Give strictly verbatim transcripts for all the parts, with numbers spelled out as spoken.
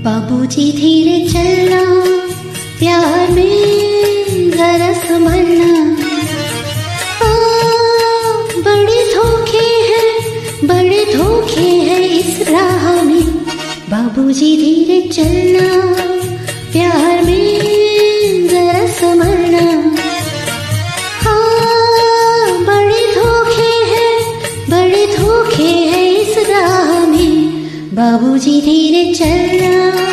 बाबूजी धीरे चलना, प्यार में जरा संभलना। आ, बड़े धोखे हैं, बड़े धोखे हैं इस राह में। बाबूजी धीरे चलना, प्यार में जरा संभलना। हाँ, बड़े धोखे हैं, बड़े धोखे हैं इस राह में। बाबूजी धीरे चलना।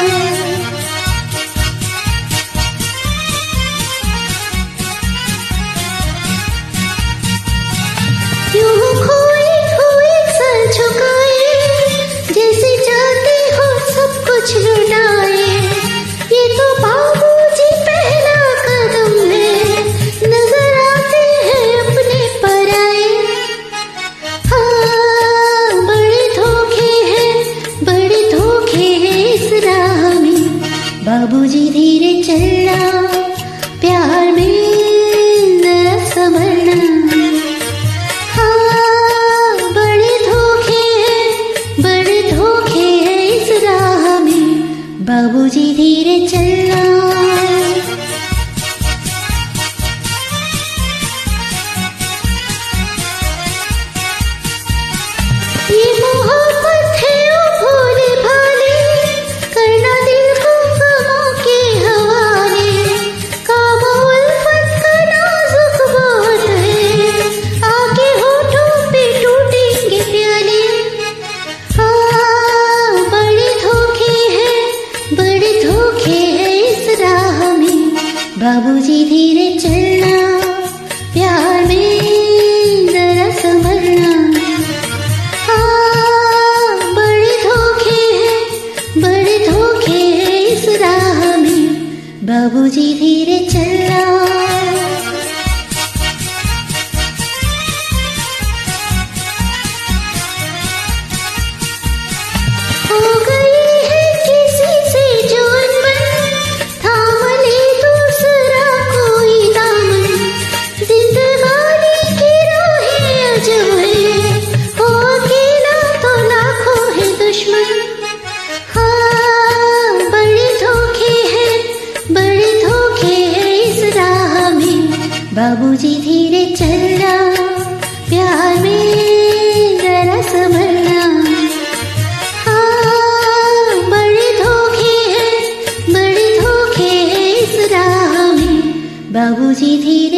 यूं खोए खोए सर झुकाए, जैसे जाते हो सब कुछ लुटाए। ये तो बाबूजी पहला कदम है, नजर आते हैं अपने पराए। हाँ, बड़े धोखे हैं, बड़े धोखे हैं इस राह में। बाबूजी धीरे चलना, प्यार में जरा संभलना। हाँ, बड़े धोखे हैं, बड़े धोखे हैं इस राह में। बाबूजी धीरे चलना। ये मोहब्बत है ओ भोले भाले, करना दिल को गमों के हवाले। काबा उल्फत का नाजुक बहुत है, आके होठों पे टूटेंगे प्याले। हाँ, बड़े धोखे हैं, बड़े धोखे हैं इस राह में। बाबूजी धीरे चलना, प्यार में जरा संभलना। हाँ, बड़े धोखे हैं, बड़े धोखे हैं इस राह में। बाबूजी धीरे चलना। हो गई है किसी से जो अनबन, थाम ले दूसरा कोई दामन। जिंदगानी की राहें अजब है, हो अकेला तो लाखों है दुश्मन। हाँ, बड़े धोखे हैं, बड़े धोखे हैं इस राह में। बाबूजी धीरे चलना, प्यार में जरा संभलना। हाँ, बड़े धोखे हैं, बड़े धोखे हैं इस राह में। बाबूजी धीरे